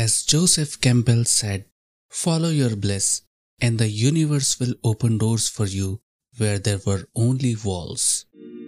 As Joseph Campbell said, follow your bliss and the universe will open doors for you where there were only walls.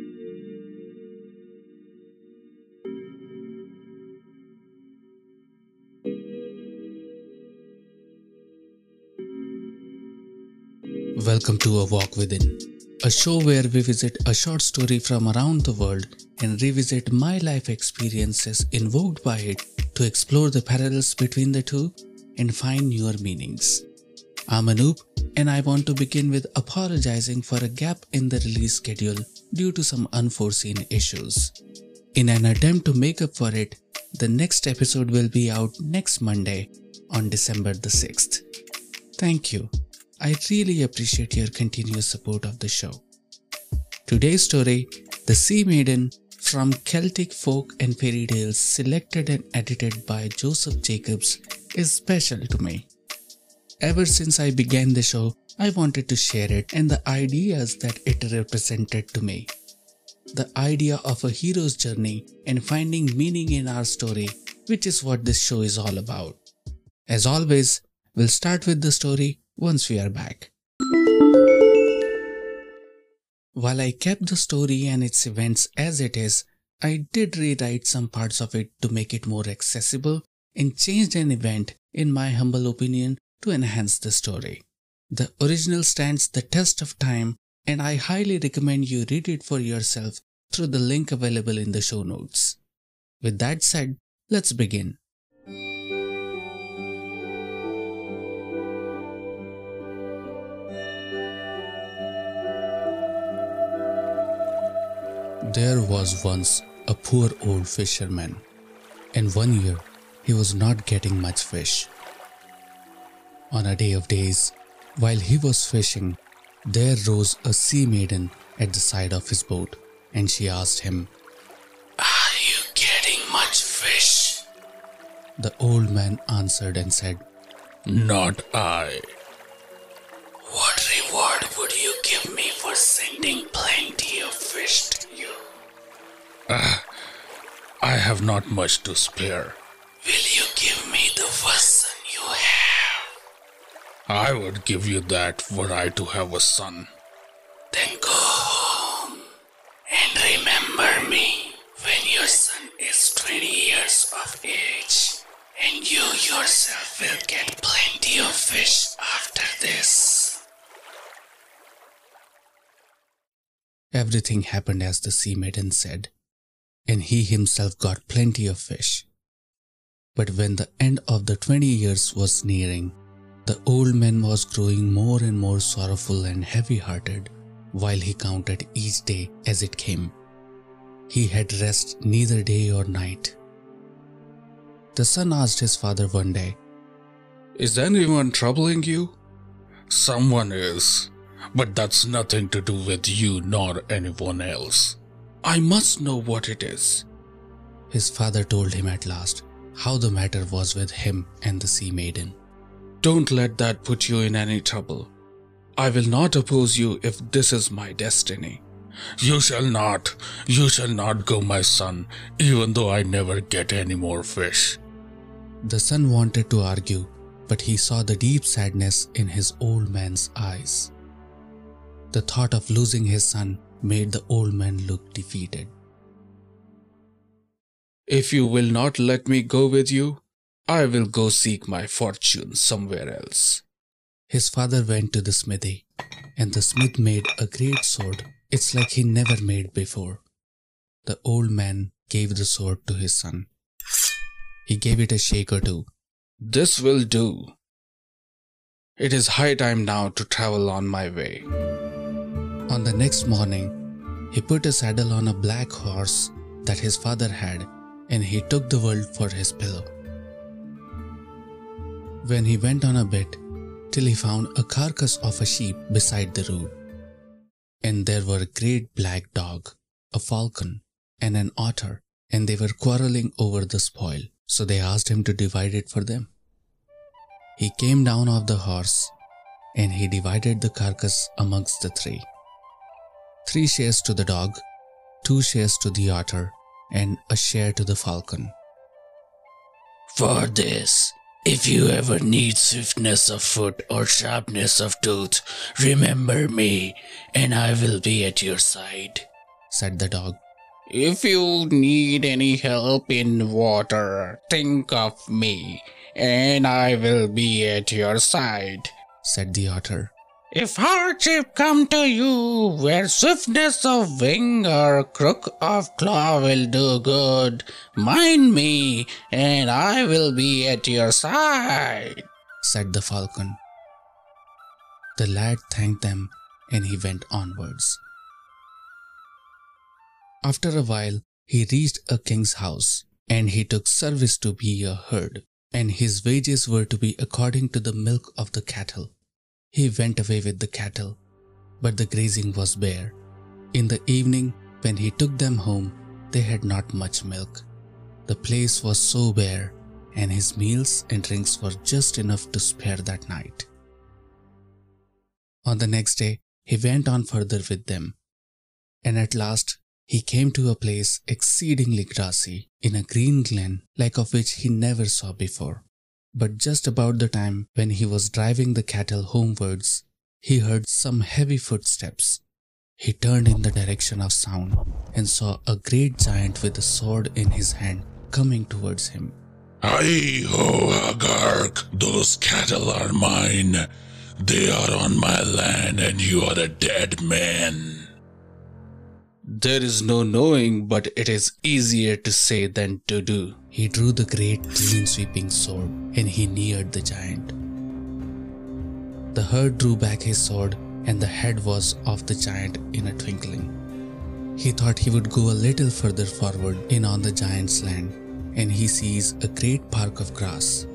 Welcome to A Walk Within, a show where we visit a short story from around the world and revisit my life experiences invoked by it to explore the parallels between the two and find newer meanings. I'm Anoop and I want to begin with apologizing for a gap in the release schedule due to some unforeseen issues. In an attempt to make up for it, the next episode will be out next Monday on December the 6th. Thank you. I really appreciate your continuous support of the show. Today's story, The Sea Maiden, from Celtic folk and fairy tales selected and edited by Joseph Jacobs, is special to me. Ever since I began the show, I wanted to share it and the ideas that it represented to me. The idea of a hero's journey and finding meaning in our story, which is what this show is all about. As always, we'll start with the story once we are back. While I kept the story and its events as it is, I did rewrite some parts of it to make it more accessible and changed an event, in my humble opinion, to enhance the story. The original stands the test of time and I highly recommend you read it for yourself through the link available in the show notes. With that said, let's begin. There was once a poor old fisherman, and one year he was not getting much fish. On a day of days, while he was fishing, there rose a sea maiden at the side of his boat, and she asked him, "Are you getting much fish?" The old man answered and said, "Not I." "What reward would you give me for sending plenty of fish to you?" I have not much to spare." "Will you give me the first son you have?" "I would give you that were I to have a son." "Then go home and remember me when your son is 20 years of age, and you yourself will get plenty of fish after this." Everything happened as the sea maiden said, and he himself got plenty of fish. But when the end of the 20 years was nearing, the old man was growing more and more sorrowful and heavy-hearted while he counted each day as it came. He had rest neither day or night. The son asked his father one day, "Is anyone troubling you?" "Someone is, but that's nothing to do with you nor anyone else." "I must know what it is." His father told him at last how the matter was with him and the sea maiden. "Don't let that put you in any trouble. I will not oppose you if this is my destiny." You shall not go, my son, even though I never get any more fish." The son wanted to argue, but he saw the deep sadness in his old man's eyes. The thought of losing his son made the old man look defeated. "If you will not let me go with you, I will go seek my fortune somewhere else." His father went to the smithy, and the smith made a great sword. It's like he never made before. The old man gave the sword to his son. He gave it a shake or two. "This will do. It is high time now to travel on my way." On the next morning, he put a saddle on a black horse that his father had, and he took the world for his pillow. When he went on a bit, till he found a carcass of a sheep beside the road, and there were a great black dog, a falcon, and an otter, and they were quarreling over the spoil, so they asked him to divide it for them. He came down off the horse, and he divided the carcass amongst the three. 3 shares to the dog, 2 shares to the otter, and a share to the falcon. "For this, If you ever need swiftness of foot or sharpness of tooth, remember me, and I will be at your side, said the dog. If you need any help in water, think of me, and I will be at your side, said the otter. If hardship come to you, where swiftness of wing or crook of claw will do good, mind me, and I will be at your side, said the falcon. The lad thanked them, and he went onwards. After a while, he reached a king's house, and he took service to be a herd, and his wages were to be according to the milk of the cattle. He went away with the cattle, but the grazing was bare. In the evening, when he took them home, they had not much milk. The place was so bare, and his meals and drinks were just enough to spare that night. On the next day, he went on further with them, and at last he came to a place exceedingly grassy, in a green glen like of which he never saw before. But just about the time when he was driving the cattle homewards, he heard some heavy footsteps. He turned in the direction of sound and saw a great giant with a sword in his hand coming towards him. Hi-ho, Hagark, those cattle are mine. They are on my land and you are a dead man. There is no knowing, but it is easier to say than to do. He drew the great clean sweeping sword and he neared the giant. The herd drew back his sword and the head was of the giant in a twinkling. He thought he would go a little further forward in on the giant's land, and he sees a great park of grass.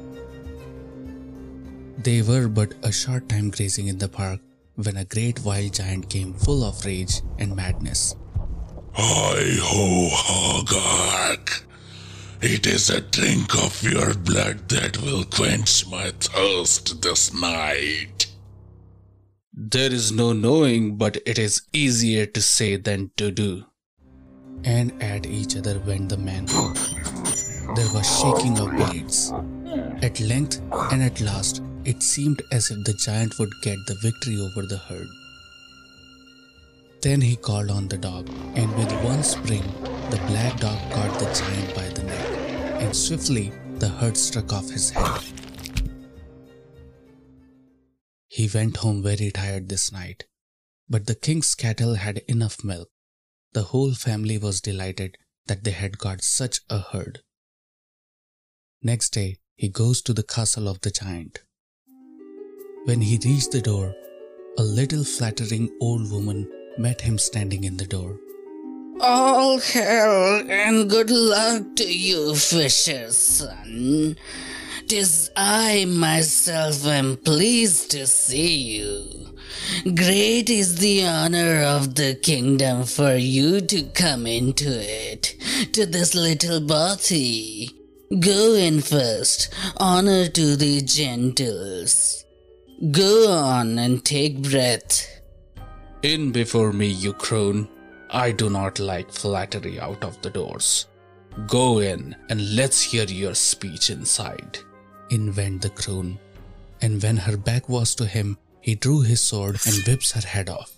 They were but a short time grazing in the park when a great wild giant came full of rage and madness. Hi-ho, Hagark. It is a drink of your blood that will quench my thirst this night. There is no knowing, but it is easier to say than to do. And at each other went the men. There was shaking of blades. At length and at last, it seemed as if the giant would get the victory over the herd. Then he called on the dog, and with one spring, the black dog caught the giant by the neck, and swiftly the herd struck off his head. He went home very tired this night, but the king's cattle had enough milk. The whole family was delighted that they had got such a herd. Next day, he goes to the castle of the giant. When he reached the door, a little flattering old woman met him standing in the door. All hail and good luck to you, fisher's son. 'Tis I myself am pleased to see you. Great is the honor of the kingdom for you to come into it, to this little body. Go in first, honor to the gentles. Go on and take breath. In before me, you crone. I do not like flattery out of the doors. Go in and let's hear your speech inside. In went the crone, and when her back was to him, he drew his sword and whips her head off.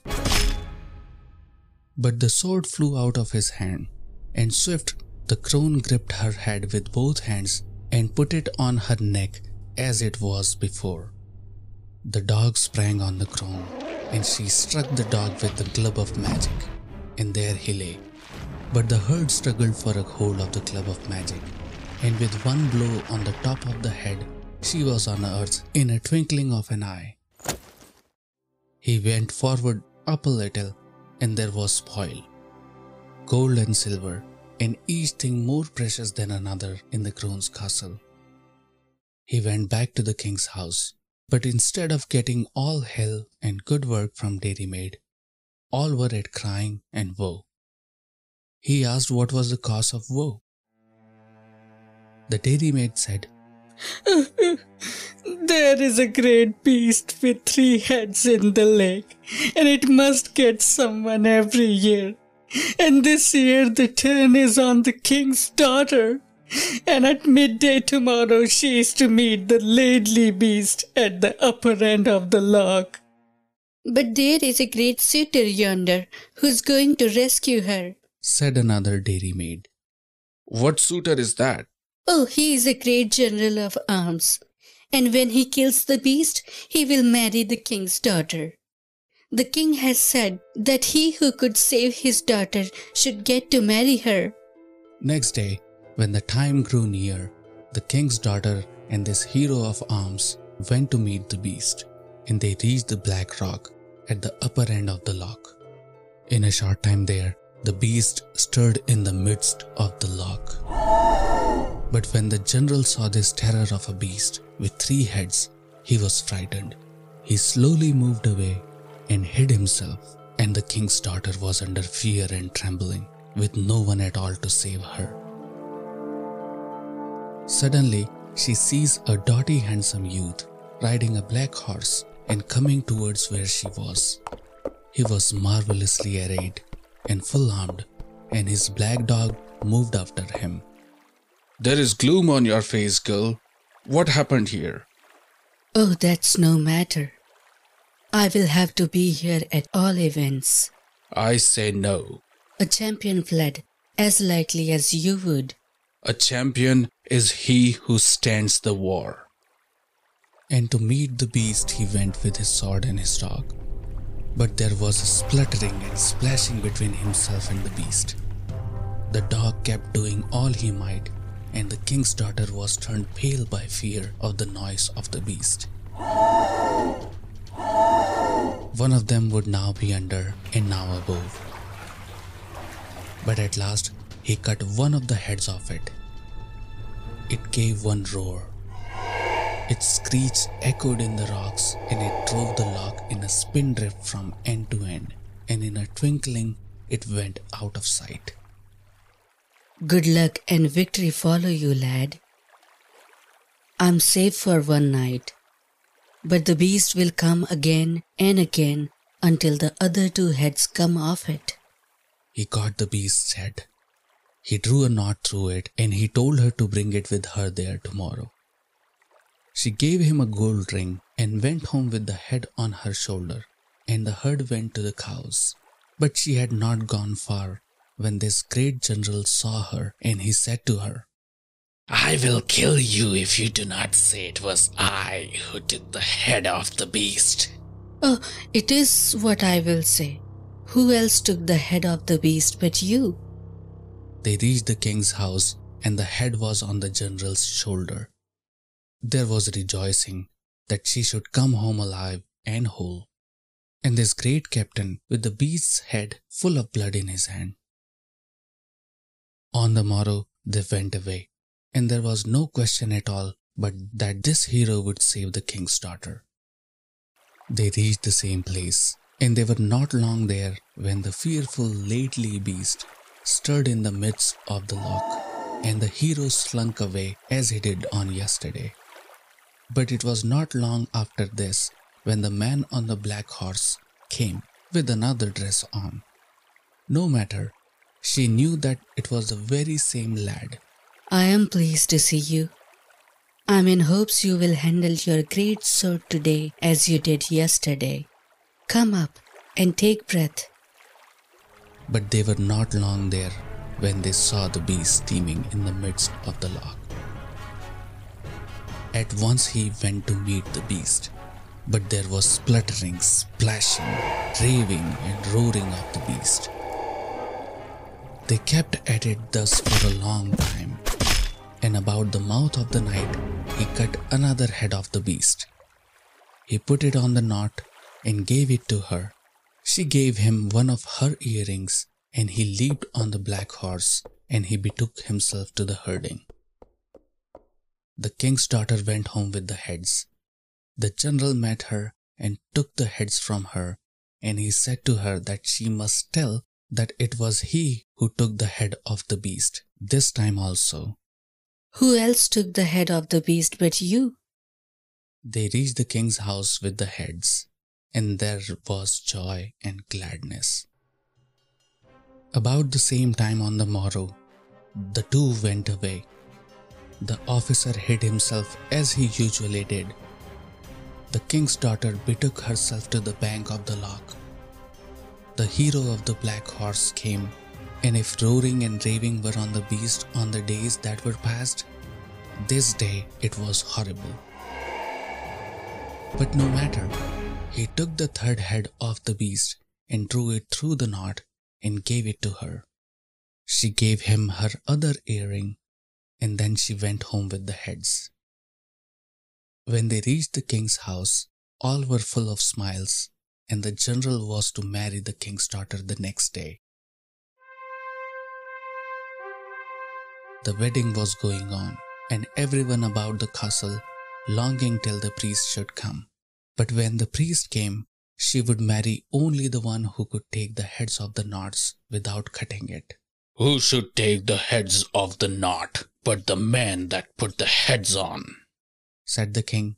But the sword flew out of his hand, and swift the crone gripped her head with both hands and put it on her neck as it was before. The dog sprang on the crone, and she struck the dog with the club of magic, and there he lay. But the herd struggled for a hold of the club of magic, and with one blow on the top of the head, she was on earth in a twinkling of an eye. He went forward up a little, and there was spoil, gold and silver, and each thing more precious than another in the crone's castle. He went back to the king's house, but instead of getting all hell and good work from dairymaid, all were at crying and woe. He asked what was the cause of woe. The dairymaid said, There is a great beast with 3 heads in the lake, and it must get someone every year. And this year the turn is on the king's daughter. And at midday tomorrow she is to meet the Laidly Beast at the upper end of the loch. But there is a great suitor yonder who's going to rescue her, said another dairymaid. What suitor is that? Oh, he is a great general of arms, and when he kills the beast, he will marry the king's daughter. The king has said that he who could save his daughter should get to marry her. Next day, when the time grew near, the king's daughter and this hero of arms went to meet the beast, and they reached the black rock at the upper end of the loch. In a short time there, the beast stirred in the midst of the loch. But when the general saw this terror of a beast with 3 heads, he was frightened. He slowly moved away and hid himself, and the king's daughter was under fear and trembling, with no one at all to save her. Suddenly, she sees a doughty handsome youth riding a black horse and coming towards where she was. He was marvelously arrayed and full armed, and his black dog moved after him. There is gloom on your face, girl. What happened here? Oh, that's no matter. I will have to be here at all events. I say no. A champion fled as lightly as you would. A champion is he who stands the war. And to meet the beast he went with his sword and his dog. But there was a spluttering and splashing between himself and the beast. The dog kept doing all he might, and the king's daughter was turned pale by fear of the noise of the beast. One of them would now be under and now above. But at last he cut one of the heads off it. It gave one roar. Its screech echoed in the rocks, and it drove the loch in a spindrift from end to end, and in a twinkling it went out of sight. Good luck and victory follow you, lad. I'm safe for one night, but the beast will come again and again until the other 2 heads come off it. He caught the beast's head. He drew a knot through it, and he told her to bring it with her there tomorrow. She gave him a gold ring and went home with the head on her shoulder, and the herd went to the cows. But she had not gone far when this great general saw her, and he said to her, I will kill you if you do not say it was I who took the head off the beast. Oh, it is what I will say. Who else took the head of the beast but you? They reached the king's house, and the head was on the general's shoulder. There was rejoicing that she should come home alive and whole, and this great captain with the beast's head full of blood in his hand. On the morrow they went away, and there was no question at all but that this hero would save the king's daughter. They reached the same place, and they were not long there when the fearful Laidly Beast stirred in the midst of the loch, and the hero slunk away as he did on yesterday. But it was not long after this when the man on the black horse came with another dress on. No matter, she knew that it was the very same lad. I am pleased to see you. I'm in hopes you will handle your great sword today as you did yesterday. Come up and take breath. But they were not long there when they saw the beast steaming in the midst of the loch. At once he went to meet the beast, but there was spluttering, splashing, raving and roaring of the beast. They kept at it thus for a long time, and about the mouth of the night he cut another head off the beast. He put it on the knot and gave it to her. She gave him one of her earrings, and he leaped on the black horse, and he betook himself to the herding. The king's daughter went home with the heads. The general met her and took the heads from her, and he said to her that she must tell that it was he who took the head of the beast, this time also. Who else took the head of the beast but you? They reached the king's house with the heads, and there was joy and gladness. About the same time on the morrow, the 2 went away, The officer hid himself as he usually did. The king's daughter betook herself to the bank of the loch. The hero of the black horse came, and if roaring and raving were on the beast on the days that were past, this day it was horrible. But no matter, he took the third head of the beast and drew it through the knot and gave it to her. She gave him her other earring, and then she went home with the heads. When they reached the king's house, all were full of smiles, and the general was to marry the king's daughter the next day. The wedding was going on, and everyone about the castle longing till the priest should come. But when the priest came, she would marry only the one who could take the heads of the knots without cutting it. Who should take the heads of the knot but the man that put the heads on? Said the king.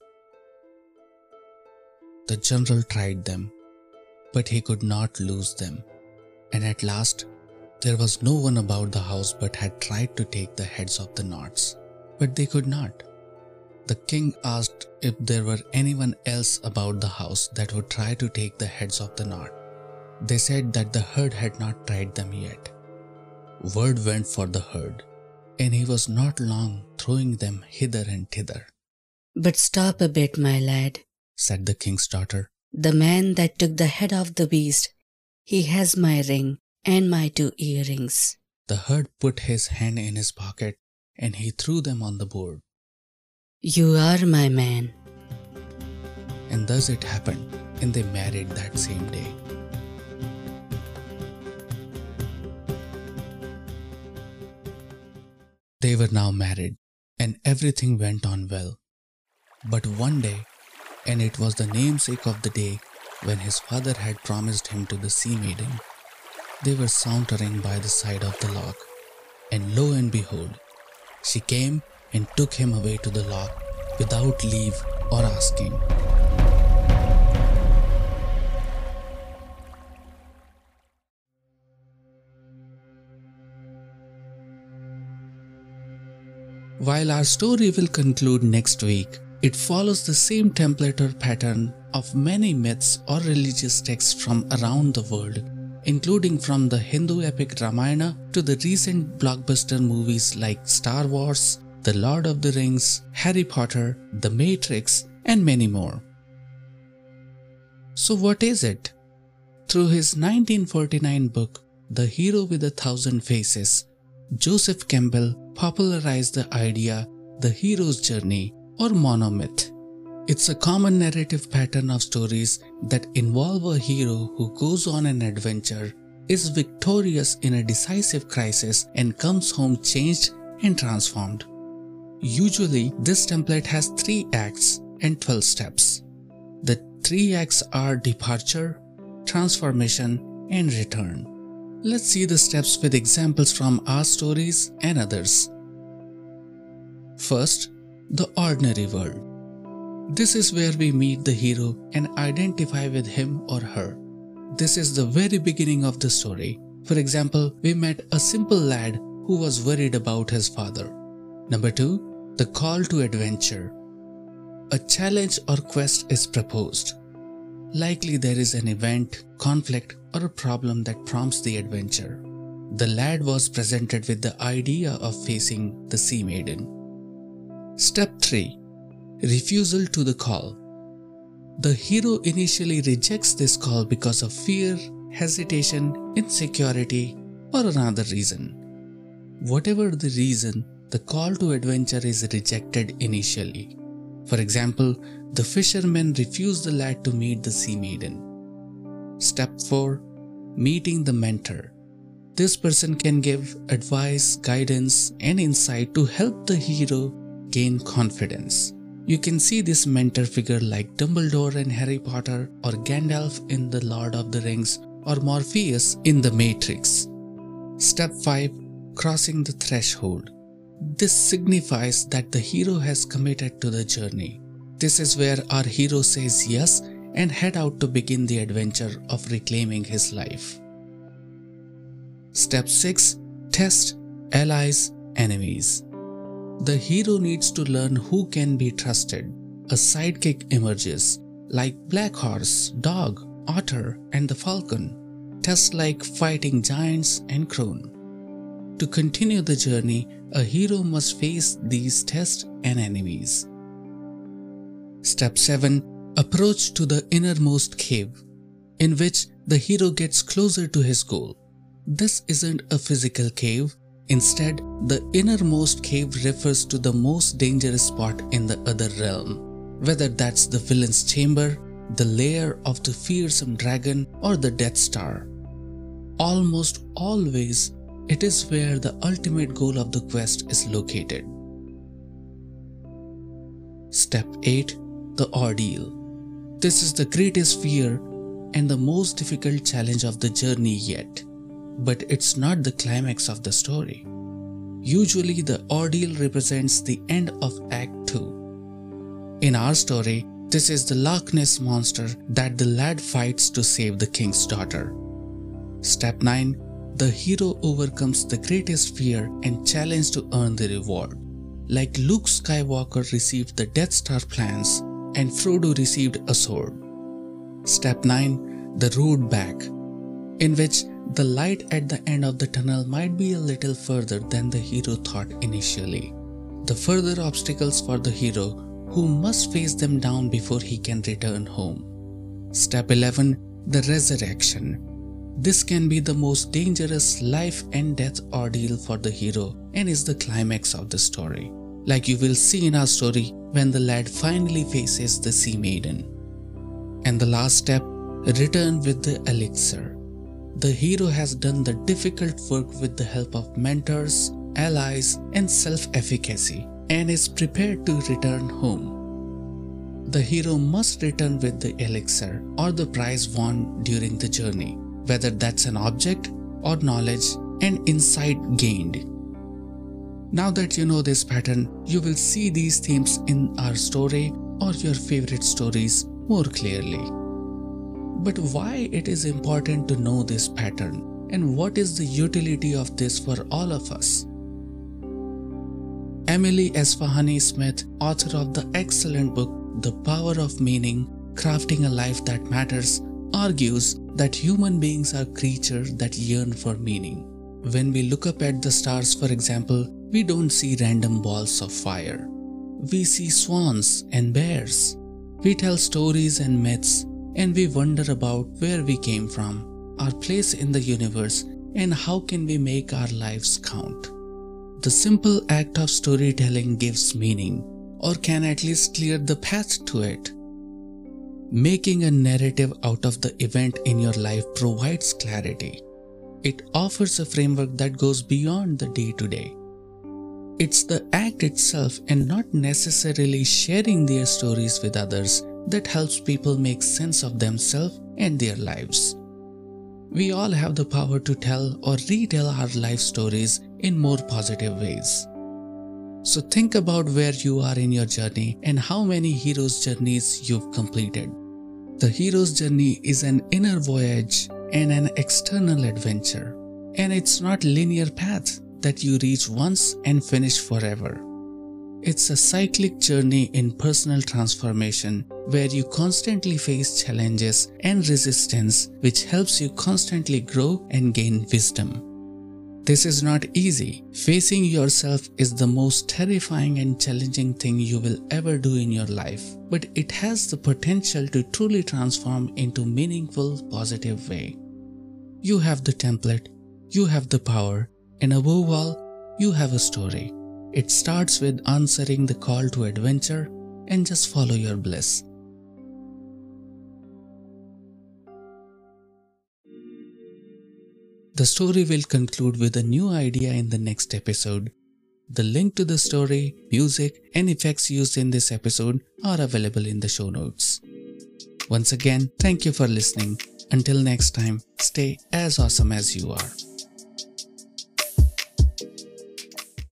The general tried them, but he could not lose them, and at last there was no one about the house but had tried to take the heads of the knots, but they could not. The king asked if there were anyone else about the house that would try to take the heads of the knot. They said that the herd had not tried them yet. Word went for the herd, and he was not long throwing them hither and thither. But stop a bit, my lad, said the king's daughter. The man that took the head of the beast, he has my ring and my 2 earrings. The herd put his hand in his pocket, and he threw them on the board. You are my man. And thus it happened, and they married that same day. They were now married, and everything went on well. But one day, and it was the namesake of the day when his father had promised him to the sea maiden, they were sauntering by the side of the loch, and lo and behold, she came and took him away to the loch without leave or asking. While our story will conclude next week, it follows the same template or pattern of many myths or religious texts from around the world, including from the Hindu epic Ramayana to the recent blockbuster movies like Star Wars, The Lord of the Rings, Harry Potter, The Matrix, and many more. So what is it? Through his 1949 book, The Hero with 1,000 Faces, Joseph Campbell popularized the idea the hero's journey or monomyth. It's a common narrative pattern of stories that involve a hero who goes on an adventure, is victorious in a decisive crisis, and comes home changed and transformed. Usually, this template has 3 acts and 12 steps. The 3 acts are departure, transformation, and return. Let's see the steps with examples from our stories and others. First, the ordinary world. This is where we meet the hero and identify with him or her. This is the very beginning of the story. For example, we met a simple lad who was worried about his father. Number 2, the call to adventure. A challenge or quest is proposed. Likely there is an event, conflict, or a problem that prompts the adventure. The lad was presented with the idea of facing the sea maiden. Step 3. Refusal to the call. The hero initially rejects this call because of fear, hesitation, insecurity, or another reason. Whatever the reason, the call to adventure is rejected initially. For example, the fisherman refused the lad to meet the sea maiden. Step 4. Meeting the mentor. This person can give advice, guidance, and insight to help the hero gain confidence. You can see this mentor figure like Dumbledore in Harry Potter, or Gandalf in The Lord of the Rings, or Morpheus in The Matrix. Step 5. Crossing the threshold. This signifies that the hero has committed to the journey. This is where our hero says yes and head out to begin the adventure of reclaiming his life. Step 6. Test, allies, enemies. The hero needs to learn who can be trusted. A sidekick emerges, like Black Horse, Dog, Otter, and the Falcon. Tests like fighting giants and Crone. To continue the journey, a hero must face these tests and enemies. Step 7. Approach to the innermost cave, in which the hero gets closer to his goal. This isn't a physical cave. Instead, the innermost cave refers to the most dangerous spot in the other realm, whether that's the villain's chamber, the lair of the fearsome dragon, or the Death Star. Almost always, it is where the ultimate goal of the quest is located. Step 8. The Ordeal. This is the greatest fear and the most difficult challenge of the journey yet. But it's not the climax of the story. Usually the ordeal represents the end of Act 2. In our story, this is the Loch Ness monster that the lad fights to save the king's daughter. Step 9. The hero overcomes the greatest fear and challenge to earn the reward. Like Luke Skywalker received the Death Star plans and Frodo received a sword. Step 9. The Road Back, in which the light at the end of the tunnel might be a little further than the hero thought initially. The further obstacles for the hero, who must face them down before he can return home. Step 11. The Resurrection. This can be the most dangerous life and death ordeal for the hero and is the climax of the story, like you will see in our story when the lad finally faces the Sea Maiden. And the last step, return with the elixir. The hero has done the difficult work with the help of mentors, allies, and self-efficacy and is prepared to return home. The hero must return with the elixir or the prize won during the journey, whether that's an object or knowledge and insight gained. Now that you know this pattern, you will see these themes in our story or your favorite stories more clearly. But why it is important to know this pattern and what is the utility of this for all of us? Emily Esfahani Smith, author of the excellent book The Power of Meaning, Crafting a Life That Matters, argues that human beings are creatures that yearn for meaning. When we look up at the stars, for example, we don't see random balls of fire. We see swans and bears. We tell stories and myths, and we wonder about where we came from, our place in the universe, and how can we make our lives count. The simple act of storytelling gives meaning, or can at least clear the path to it. Making a narrative out of the event in your life provides clarity. It offers a framework that goes beyond the day-to-day. It's the act itself and not necessarily sharing their stories with others that helps people make sense of themselves and their lives. We all have the power to tell or retell our life stories in more positive ways. So think about where you are in your journey and how many hero's journeys you've completed. The hero's journey is an inner voyage and an external adventure, and it's not linear path that you reach once and finish forever. It's a cyclic journey in personal transformation where you constantly face challenges and resistance, which helps you constantly grow and gain wisdom. This is not easy. Facing yourself is the most terrifying and challenging thing you will ever do in your life, but it has the potential to truly transform into meaningful, positive way. You have the template, you have the power, and above all, you have a story. It starts with answering the call to adventure and just follow your bliss. The story will conclude with a new idea in the next episode. The link to the story, music, and effects used in this episode are available in the show notes. Once again, thank you for listening. Until next time, stay as awesome as you are.